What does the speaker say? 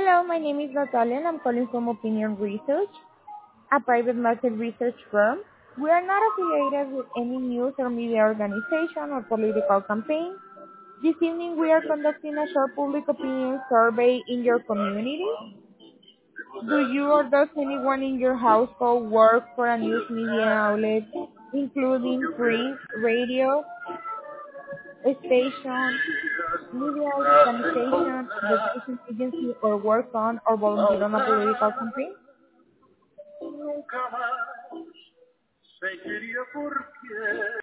Hello, my name is Natalia and I'm calling from Opinion Research, a private market research firm. We are not affiliated with any news or media organization or political campaign. This evening we are conducting a short public opinion survey in your community. Do you or does anyone in your household work for a news media outlet, including print, radio, station, media organization, advertising agency, or work on or volunteer on a political campaign? Nunca más se quería por qué.